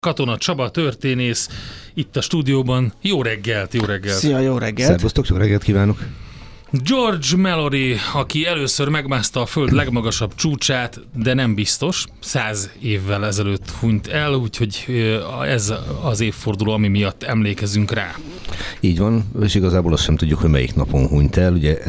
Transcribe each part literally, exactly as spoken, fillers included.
Katona Csaba, történész, itt a stúdióban. Jó reggelt, jó reggelt! Szia, jó reggelt! Szervusztok, jó reggelt kívánok! George Mallory, aki először megmászta a Föld legmagasabb csúcsát, de nem biztos, száz évvel ezelőtt hunyt el, úgyhogy ez az évforduló, ami miatt emlékezünk rá. Így van, és igazából azt sem tudjuk, hogy melyik napon hunyt el. Ugye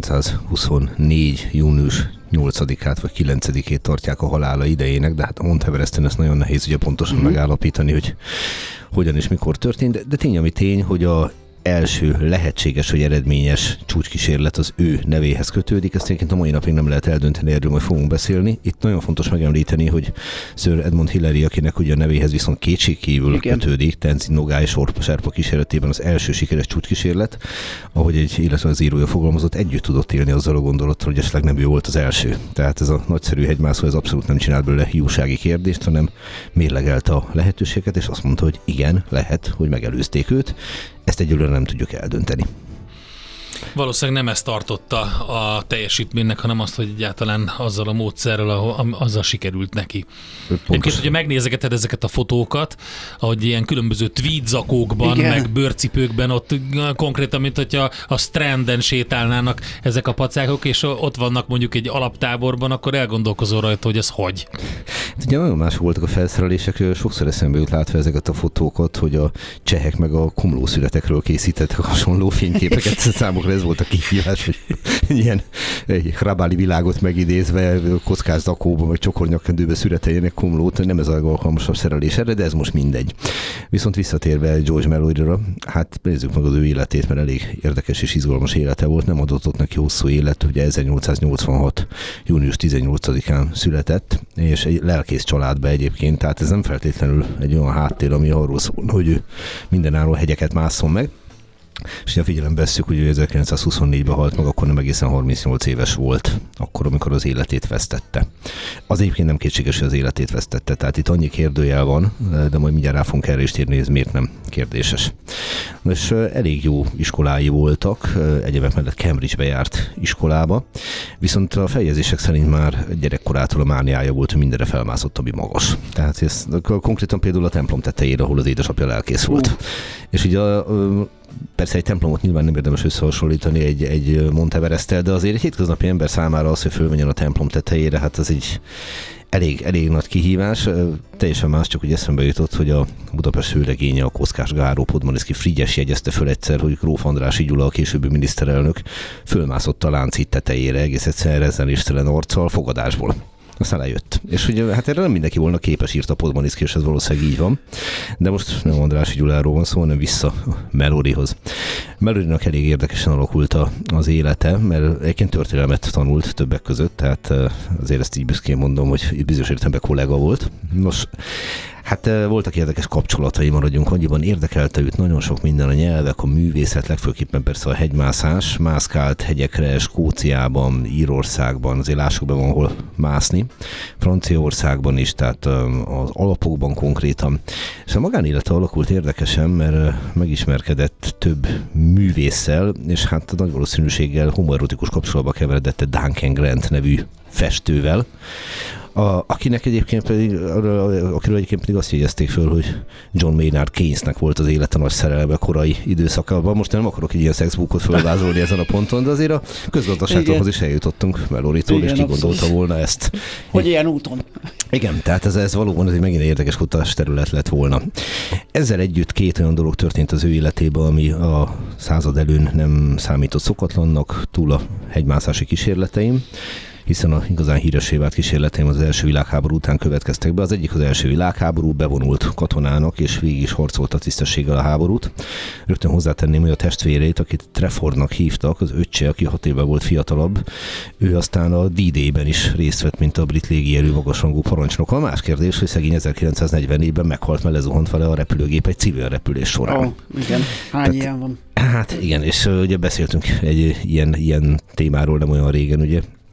ezerkilencszázhuszonnégy. június nyolcadikát vagy kilencedikét tartják a halála idejének, de hát a Mount Everesten ezt nagyon nehéz ugye pontosan mm-hmm. megállapítani, hogy hogyan és mikor történt, de, de tény, ami tény, hogy a első lehetséges, vagy eredményes csúcskísérlet az ő nevéhez kötődik. Ezt egyébként a mai napig nem lehet eldönteni, erről majd fogunk beszélni. Itt nagyon fontos megemlíteni, hogy Sir Edmund Hillary, akinek ugye a nevéhez viszont kétségkívül Igen. kötődik, Tenzin Norgay Sherpa kísérletében az első sikeres csúcskísérlet, ahogy egy életrajzi írója fogalmazott, együtt tudott élni azzal a gondolattal, hogy esetleg nem ő volt az első. Tehát ez a nagyszerű hegymászó, ez abszolút nem csinált belőle hiúsági kérdést, hanem mérlegelte a lehetőséget, és azt mondta, hogy igen, lehet, hogy megelőzték őt. Ezt egyelőre nem tudjuk eldönteni. Valószínűleg nem ezt tartotta a teljesítménynek, hanem azt, hogy egyáltalán azzal a módszerrel, azzal sikerült neki. Egyébként, hogyha megnézegeted ezeket a fotókat, ahogy ilyen különböző tweedzakókban, Igen. meg bőrcipőkben, ott konkrétan, mint hogyha a Stranden sétálnának ezek a pacákok, és ott vannak mondjuk egy alaptáborban, akkor elgondolkozol rajta, hogy ez hogy. Hát ugye nagyon más voltak a felszerelések, sokszor eszembe jut látva ezeket a fotókat, hogy a csehek meg a komlószületekről készítettek hasonló fényképeket, számukra ez volt a kihívás, hogy ilyen egy hrabáli világot megidézve kockás zakóban vagy csokornyakkendőbe születeljenek komlót, nem ez a alkalmasabb szerelés erre, de ez most mindegy. Viszont visszatérve George Malloryra, hát nézzük meg az ő életét, mert elég érdekes és izgalmas élete volt, nem adott ott neki hosszú élet, ugye ezernyolcszáznyolcvanhat. június tizennyolcadikán született, és egy lelkész családba egyébként, tehát ez nem feltétlenül egy olyan háttér, ami arról szól, hogy ő mindenáron hegyeket másszon meg. És ha figyelembe vesszük, hogy ezerkilencszázhuszonnégyben halt meg, akkor nem egészen harmincnyolc éves volt, akkor, amikor az életét vesztette. Az egyébként nem kétséges, hogy az életét vesztette, tehát itt annyi kérdőjel van, de majd mindjárt rá fogunk erre is térni, ez miért nem kérdéses. És elég jó iskolái voltak, egyebek mellett Cambridge-be járt iskolába, viszont a feljegyzések szerint már gyerekkorától a mániája volt, hogy mindenre felmászott, ami magas. Tehát ez konkrétan például a templom tetejére, ahol az édesapja lelkész volt. Uh. És ugye a persze egy templomot nyilván nem érdemes összehasonlítani egy, egy Mount Everesttel, de azért egy hétköznapi ember számára az, hogy fölmenjen a templom tetejére, hát ez egy elég, elég nagy kihívás. Teljesen más, csak úgy eszembe jutott, hogy a Budapest hőlegénye, a Kockás Gáro Podmaniszky Frigyes jegyezte föl egyszer, hogy Gróf Andrássy Gyula, a későbbi miniszterelnök, fölmászott a Lánchíd tetejére egész egyszerűen rezzenéstelen arccal fogadásból. Aztán lejött. És ugye hát erre nem mindenki volna képes, írta Podmaniszky, és ez valószínűleg így van. De most nem Andrássy Gyuláról van szó, hanem vissza Malloryhoz. Mallorynak elég érdekesen alakult az élete, mert egyébként történelmet tanult többek között, tehát azért ezt így büszkén mondom, hogy bizonyos értelemben kollega volt. Nos, hát voltak érdekes kapcsolatai, maradjunk annyiban, érdekelte őt nagyon sok minden, a nyelvek, a művészet, legfőképpen persze a hegymászás, mászkált hegyekre, Skóciában, Írországban, azért lássuk be van hol mászni, Franciaországban is, tehát az Alpokban konkrétan. És a magánélete alakult érdekesen, mert megismerkedett több művésszel, és hát nagy valószínűséggel homoerotikus kapcsolatba keveredett egy Duncan Grant nevű festővel, A, akinek egyébként pedig, akiről egyébként pedig azt jegyezték föl, hogy John Maynard Keynesnek volt az élete nagy szerelme korai időszakában. Most nem akarok egy ilyen szexbookot fölvázolni ezen a ponton, de azért a közgazdaságtól is eljutottunk Mallorytól, és ki gondolta volna ezt. Hogy ilyen úton. Igen, tehát ez, ez valóban ez egy megint érdekes kutatás terület lett volna. Ezzel együtt két olyan dolog történt az ő életében, ami a század előn nem számított szokatlannak, túl a hegymászási kísérleteim, hiszen a igazán híressé vált kísérleteim az első világháború után következtek be. Az egyik az első világháború, bevonult katonának, és végig is harcolt a tisztességgel a háborút. Rögtön hozzátenném, hogy a testvérét, akit Treffordnak hívtak, az öccse, aki hat évvel volt fiatalabb, ő aztán a D-Day-ben is részt vett, mint a brit légierő magasrangú parancsnoka. A más kérdés, hogy szegény ezerkilencszáznegyvennégyben meghalt, mert lezuhant vele a repülőgép egy civil repülés során. Ó, igen. Hány Tehát, ilyen van? Hát igen, és ugye beszéltünk egy ilyen, ilyen témáról nem olyan régen, ugye,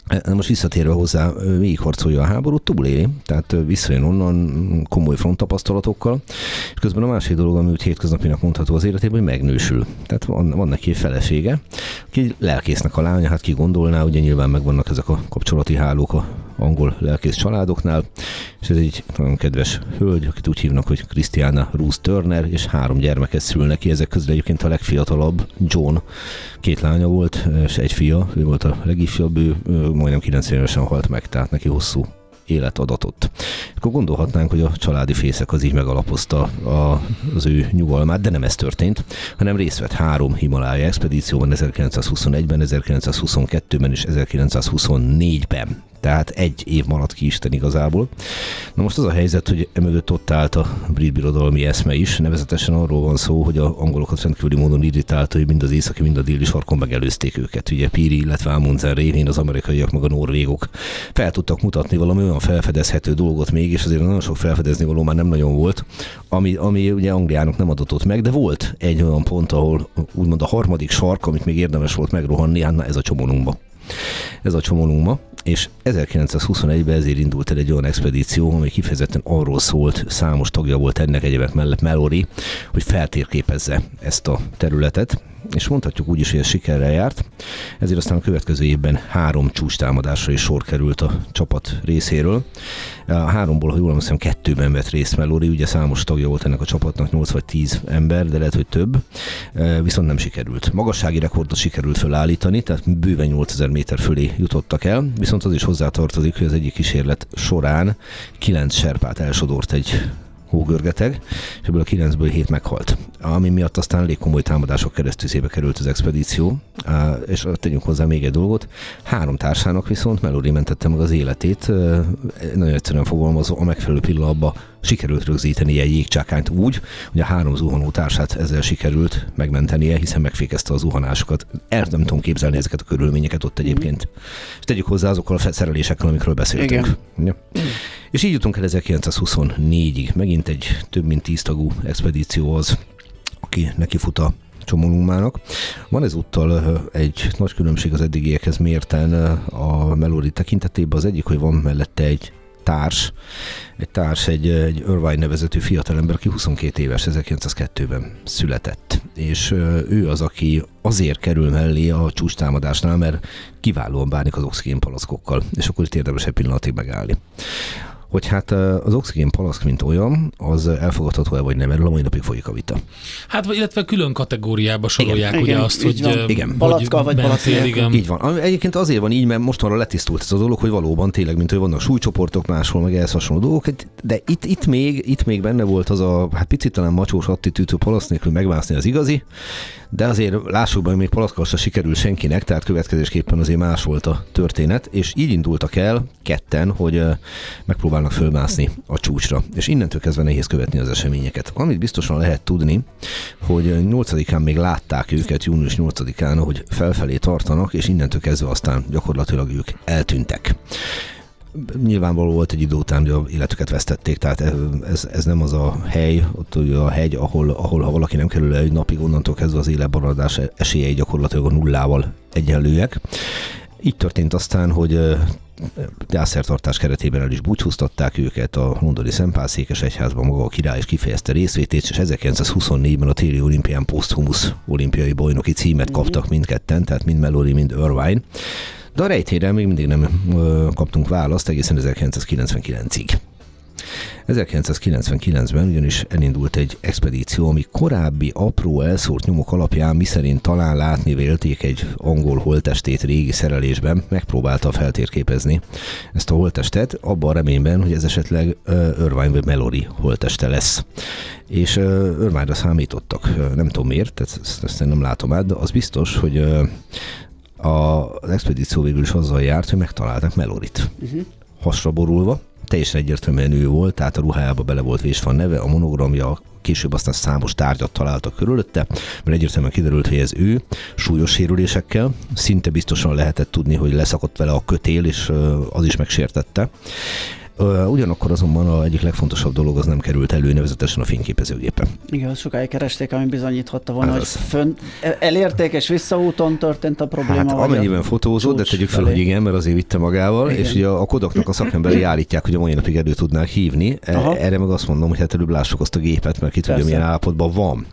Most visszatérve hozzá, végigharcolja a háborút, túléli, tehát visszajön onnan komoly fronttapasztalatokkal, és közben a másik dolog, ami úgy hétköznapinak mondható az életében, hogy megnősül. Tehát van, van neki egy felesége, aki lelkésznek a lánya, hát ki gondolná, ugye nyilván megvannak ezek a kapcsolati hálók a angol lelkész családoknál, és ez egy nagyon kedves hölgy, akit úgy hívnak, hogy Christiana Ruth Turner, és három gyermeket szül neki, ezek közül egyébként a legfiatalabb John, két lánya volt, és egy fia, ő volt a legifjabb, ő majdnem kilencven évesen halt meg, tehát neki hosszú élet adatott. Akkor gondolhatnánk, hogy a családi fészek az így megalapozta a, az ő nyugalmát, de nem ez történt, hanem részt vett három Himalája expedícióban ezerkilencszázhuszonegyben, ezerkilencszázhuszonkettőben és ezerkilencszázhuszonnégyben. Tehát egy év maradt ki Isten igazából. Na most az a helyzet, hogy emögött ott állt a brit birodalmi eszme is, nevezetesen arról van szó, hogy a angolokat rendkívüli módon irritálta, hogy mind az északi, mind a déli sarkon megelőzték őket. Ugye Peary, illetve Amundsen révén az amerikaiak meg a norvégok fel tudtak mutatni valami olyan felfedezhető dolgot még, és azért nagyon sok felfedezni való már nem nagyon volt, ami, ami ugye Angliának nem adatott meg, de volt egy olyan pont, ahol úgymond a harmadik sark, amit még érdemes volt megrohanni, hát na ez a Csomolungma. Ez a Csomolungma, és ezerkilencszázhuszonegyben ezért indult el egy olyan expedíció, ami kifejezetten arról szólt, számos tagja volt ennek egyebek mellett Mallory, hogy feltérképezze ezt a területet, és mondhatjuk úgy is, hogy ez sikerrel járt. Ezért aztán a következő évben három csúcstámadásra is sor került a csapat részéről. A háromból, ha jól emlékszem, kettőben vett részt Mallory, ugye számos tagja volt ennek a csapatnak, nyolc vagy tíz ember, de lehet, hogy több, viszont nem sikerült. Magassági rekordot sikerült felállítani, tehát bőven nyolcezer méter fölé jutottak el, viszont az is hozzátartozik, hogy az egyik kísérlet során kilenc serpát elsodort egy hógörgeteg, és ebből a kilencből hét meghalt. Ami miatt aztán elég komoly támadások keresztüzébe került az expedíció, és tegyünk hozzá még egy dolgot, három társának viszont Mallory mentette meg az életét, nagyon egyszerűen fogalmazva, a megfelelő pillanatban sikerült rögzíteni egy jégcsákányt úgy, hogy a három zuhanó társát ezzel sikerült megmentenie, hiszen megfékezte a zuhanásokat. El nem tudom képzelni ezeket a körülményeket ott egyébként. Mm. És tegyük hozzá azokkal a szerelésekkel, amikről beszéltünk. Ja. Mm. És így jutunk el ezerkilencszázhuszonnégyig. Megint egy több mint tíz tagú expedíció az, aki neki fut a Csomolungmának. Van ezúttal egy nagy különbség az eddigiekhez mérten a Mallory tekintetében. Az egyik, hogy van mellette egy társ, egy társ, egy, egy Irvine nevezetű fiatalember, aki huszonkét éves, ezerkilencszázkettőben született. És ő az, aki azért kerül mellé a csúcstámadásnál, mert kiválóan bánik az oxigénpalaszkokkal, és akkor itt érdemes egy pillanatig megállni. Hogy hát az oxigénpalaszk, mint olyan, az elfogadható-e vagy nem, erről a mai napig folyik a vita. Hát, illetve külön kategóriába sorolják igen, ugye igen, azt, hogy van. Igen. Palackkal vagy palackkal. Így van. Egyébként azért van így, mert mostanra letisztult ez a dolog, hogy valóban tényleg, mint hogy vannak súlycsoportok máshol, meg ehhez hasonló dolgok, de itt, itt, még, itt még benne volt az a hát picit talán macsós attitűdű palasz nélkül megmászni az igazi, de azért lássuk be, hogy még palackkal se sikerül senkinek, tehát következésképpen azért más volt a történet, és így indultak el ketten, hogy megpróbálnak fölmászni a csúcsra, és innentől kezdve nehéz követni az eseményeket. Amit biztosan lehet tudni, hogy nyolcadikán még látták őket, június nyolcadikán, hogy felfelé tartanak, és innentől kezdve aztán gyakorlatilag ők eltűntek. Nyilvánvaló volt egy idő után, hogy a életüket vesztették, tehát ez, ez nem az a hely, ott a hegy, ahol, ahol ha valaki nem kerül el egy napig, onnantól kezdve az életmaradás esélyei gyakorlatilag a nullával egyenlőek. Így történt aztán, hogy gyászszertartás keretében el is búcsúztatták őket, a londoni Szentpál székesegyházban maga a király is kifejezte részvétét, és ezerkilencszázhuszonnégyben a téli olimpián poszthumusz olimpiai bajnoki címet kaptak mindketten, tehát mind Mallory, mind Irvine. De a rejtére még mindig nem ö, kaptunk választ egészen ezerkilencszázkilencvenkilencig. ezerkilencszázkilencvenkilencben ugyanis elindult egy expedíció, ami korábbi apró elszórt nyomok alapján miszerint talán látni vélték egy angol holttestét régi szerelésben, megpróbálta feltérképezni ezt a holttestet, abban a reményben, hogy ez esetleg Irvine vagy Mallory holtteste lesz. És Irvine-ra számítottak, nem tudom miért, ezt, ezt nem látom át, de az biztos, hogy az expedíció végül is azzal járt, hogy megtalálták Malloryt. Uh-huh. Hasra borulva, teljesen egyértelműen ő volt, tehát a ruhájába bele volt vésve a neve, a monogramja, később aztán számos tárgyat találtak körülötte, mert egyértelműen kiderült, hogy ez ő, súlyos sérülésekkel, szinte biztosan lehetett tudni, hogy leszakadt vele a kötél, és az is megsértette. Ugyanakkor azonban a egyik legfontosabb dolog az nem került elő, nevezetesen a fényképezőgépe. Igen, sokáig keresték, ami bizonyíthatta volna, hát hogy fönn, elérték és visszaúton történt a probléma. Hát amennyiben fotózott, de tegyük fel, hogy igen, mert azért vitte magával, igen. És ugye a Kodaknak a szakemberei állítják, hogy a mai napig elő tudnák hívni. Aha. Erre meg azt mondom, hogy hát előbb lássuk azt a gépet, mert ki tudja, milyen állapotban van.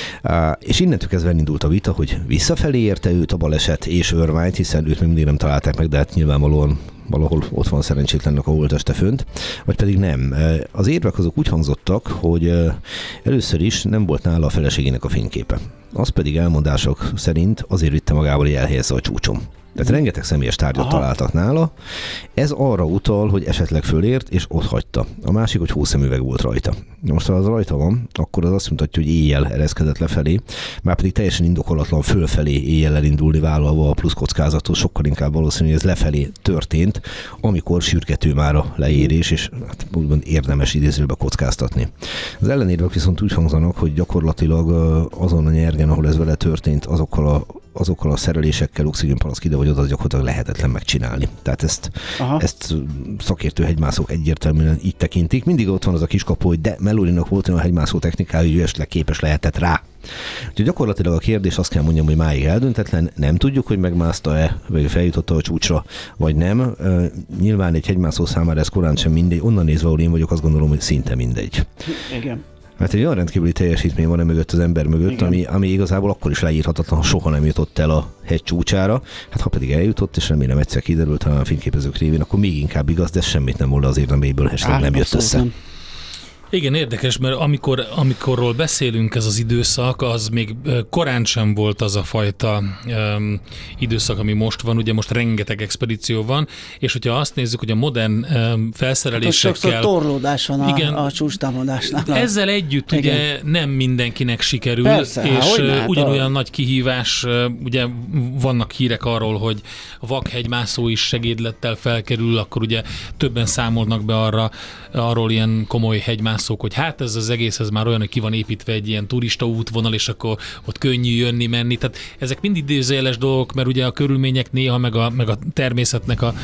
És innentől kezdve indult a vita, hogy visszafelé érte őt a baleset és Irvine-t, hiszen őt még mindig nem találták meg, de hát nyilvánvalóan valahol ott van szerencsétlennek a holtteste fönt, vagy pedig nem. Az érvek azok úgy hangzottak, hogy először is nem volt nála a feleségének a fényképe. Az pedig elmondások szerint azért vitte magával, hogy elhelyezze a csúcson. Tehát rengeteg személyes tárgyat Aha. találtak nála. Ez arra utal, hogy esetleg fölért, és ott hagyta. A másik, hogy hószemüveg volt rajta. Most, ha az rajta van, akkor az azt mutatja, hogy éjjel ereszkedett lefelé, már pedig teljesen indokolatlan fölfelé éjjel elindulni vállalva a plusz kockázatot, sokkal inkább valószínű, hogy ez lefelé történt, amikor sürgető már a leérés, és hát úgymond érdemes idézőbe kockáztatni. Az ellenérvek viszont úgy hangzanak, hogy gyakorlatilag azon a nyergen, ahol ez vele történt, azokkal a azokkal a szerelésekkel, oxigénpalack ide vagy oda, az gyakorlatilag lehetetlen megcsinálni. Tehát ezt, ezt szakértő hegymászók egyértelműen így tekintik. Mindig ott van az a kiskapu, hogy de Mallorynak volt olyan hegymászó technikája, hogy ő esetleg képes lehetett rá. Úgyhogy gyakorlatilag a kérdés, azt kell mondjam, hogy máig eldöntetlen, nem tudjuk, hogy megmászta-e, vagy feljutotta a csúcsra, vagy nem. Nyilván egy hegymászó számára ez korán sem mindegy, onnan nézve, ahol én vagyok, azt gondolom, hogy szinte mindegy. Igen. Mert egy olyan rendkívüli teljesítmény van mögött az ember mögött, ami, ami igazából akkor is leírhatatlan, ha soha nem jutott el a hegy csúcsára. Hát ha pedig eljutott, és remélem egyszer kiderült a fényképezők révén, akkor még inkább igaz, de semmit nem volna az érdeméből, esetleg nem jött össze. Nem. Igen, érdekes, mert amikor, amikorról beszélünk, ez az időszak, az még korán sem volt az a fajta um, időszak, ami most van. Ugye most rengeteg expedíció van, és hogyha azt nézzük, hogy a modern um, felszerelésekkel... Hát sokszor torlódás van a, igen, a csúcstámadásnál. Ezzel együtt igen. Ugye nem mindenkinek sikerül, Persze, és hát, ugyanolyan a... nagy kihívás, ugye vannak hírek arról, hogy a vakhegymászó is segédlettel felkerül, akkor ugye többen számolnak be arra, arról ilyen komoly hegymászók, hogy hát ez az egész, ez már olyan, hogy ki van építve egy ilyen turista útvonal, és akkor ott könnyű jönni-menni. Tehát ezek mind idézőjeles dolgok, mert ugye a körülmények néha, meg a, meg a természetnek a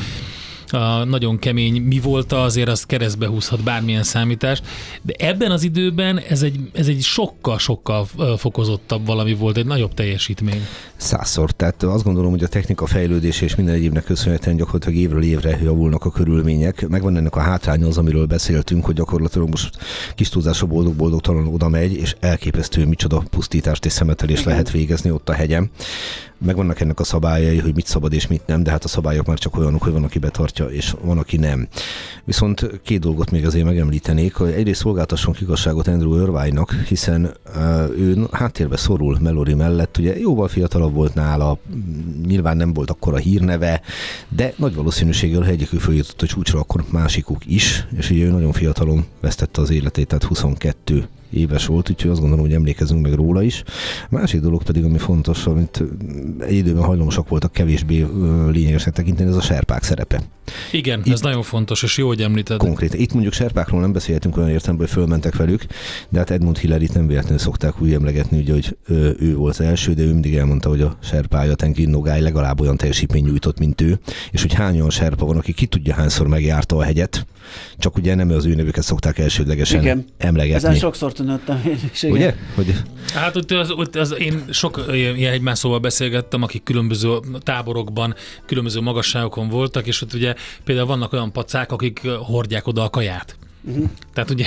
a nagyon kemény mi volt, azért azt keresztbe húzhat bármilyen számítást, de ebben az időben ez egy, ez egy sokkal-sokkal fokozottabb valami volt, egy nagyobb teljesítmény. Százszor. Tehát azt gondolom, hogy a technika fejlődése és minden egyébnek köszönhetően gyakorlatilag évről évre javulnak a körülmények. Megvan ennek a hátránya az, amiről beszéltünk, hogy gyakorlatilag most kis túlzásra boldog-boldogtalan oda megy, és elképesztő micsoda pusztítást és szemetelést lehet végezni ott a hegyen. Megvannak ennek a szabályai, hogy mit szabad és mit nem, de hát a szabályok már csak olyanok, hogy van, aki betartja, és van, aki nem. Viszont két dolgot még azért megemlítenék, hogy egyrészt szolgáltasson igazságot Andrew Irvine-nak, hiszen uh, ő háttérbe szorul Mallory mellett, ugye jóval fiatalabb volt nála, nyilván nem volt akkora hírneve, de nagy valószínűséggel, ha egyikük följutott a csúcsra, akkor másikuk is, és ugye ő nagyon fiatalon vesztette az életét, tehát huszonkettő éves volt, úgyhogy azt gondolom, hogy emlékezünk meg róla is. A másik dolog pedig, ami fontos, amit egy időben hajlamosak voltak kevésbé lényegesnek tekinteni, ez a serpák szerepe. Igen, itt, ez nagyon fontos, és jó, hogy említed. Konkrétan. Itt mondjuk serpákról nem beszélhetünk olyan értelemben, hogy fölmentek velük, de hát Edmund Hillary-t nem véletlenül szokták úgy emlegetni, ugye, hogy ő, ő volt az első, de ő mindig elmondta, hogy a serpája, Tenkin Nogai legalább olyan teljesítmény nyújtott, mint ő, és hogy hány olyan serpa van, aki ki tudja hányszor megjárta a hegyet, csak ugye nem az ő nevüket szokták elsődlegesen igen. emlegetni. Ezen sokszor tűnöttem én is. Igen. Ugye? Hogy... Hát ott az, ott az, én sok ilyen hegymászóval beszélgettem, akik különböző táborokban, különböző magasságokon voltak, és ott ugye például vannak olyan pacák, akik hordják oda a kaját. Uh-huh. Tehát ugye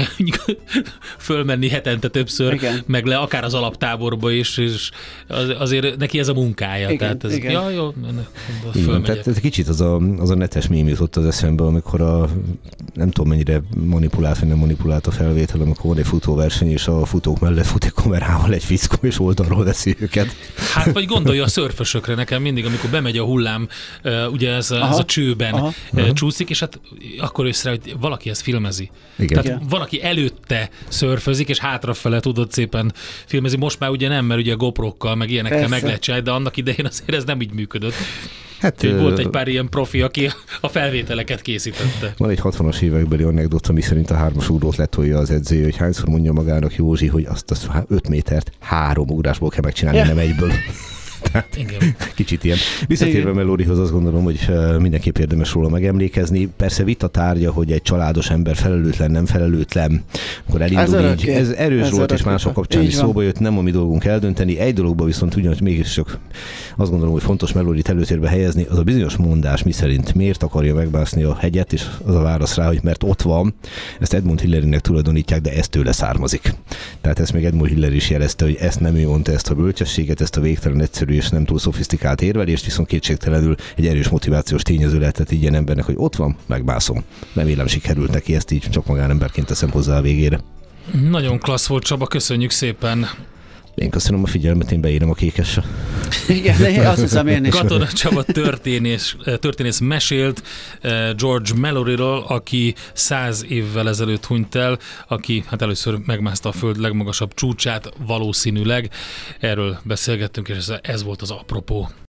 fölmenni hetente többször, igen. meg le akár az alaptáborba is, és az, azért neki ez a munkája. Igen, tehát ez, igen. Ja, jó, igen, tehát kicsit az a, az a netes mém jutott az eszembe, amikor a, nem tudom mennyire manipulált, vagy nem manipulált a felvétel, amikor van egy futóverseny, és a futók mellett fut egy kamerával egy fickó, és oldalról veszi őket. Hát vagy gondolja a szörfösökre, nekem mindig, amikor bemegy a hullám, ugye ez, ez a csőben aha. csúszik, és hát akkor észre, hogy valaki ezt filmezi. Igen. Tehát igen. valaki előtte szörfözik, és hátrafele tudod szépen filmezni. Most már ugye nem, mert ugye a GoPro-kkal, meg ilyenekkel persze. meg lehet csinálni, de annak idején azért ez nem így működött. Hát, ö... volt egy pár ilyen profi, aki a felvételeket készítette. Van egy hatvanas évekbeli anekdota, ami szerint a hármas ugrót letolja az edző, hogy hányszor mondja magának Józsi, hogy azt az öt métert három ugrásból kell megcsinálni, ja. nem egyből. Hát, kicsit ilyen. Visszatérve Melódihoz azt gondolom, hogy mindenképp érdemes róla megemlékezni. Persze vita tárgya, hogy egy családos ember felelőtlen, nem felelőtlen, akkor elindul ez így. Ez erős ez volt, és mások kapcsán is szóba jött, nem a mi dolgunk eldönteni. Egy dologban viszont ugyanis mégis csak azt gondolom, hogy fontos Melódit előtérbe helyezni, az a bizonyos mondás, miszerint miért akarja megbászni a hegyet, és az a válasz rá, hogy mert ott van, ezt Edmund Hillarynek tulajdonítják, de ez tőle származik. Tehát ezt még Edmund Hillary is jelezte, hogy ezt nem ő mondta, ezt a bölcsességet, ezt a végtelen egyszerű és nem túl szofisztikált érvelést, viszont kétségtelenül egy erős motivációs tényező lehetett így ilyen embernek, hogy ott van, megbászom. Remélem sikerült neki, ezt így csak magánemberként teszem hozzá a végére. Nagyon klassz volt, Csaba, köszönjük szépen. Én köszönöm a figyelmet, én beírom a kékesre. Igen, azt hiszem én is. Katona Csaba történész, történész mesélt George Malloryról, aki száz évvel ezelőtt hunyt el, aki hát először megmászta a föld legmagasabb csúcsát valószínűleg. Erről beszélgettünk, és ez, ez volt az apropó.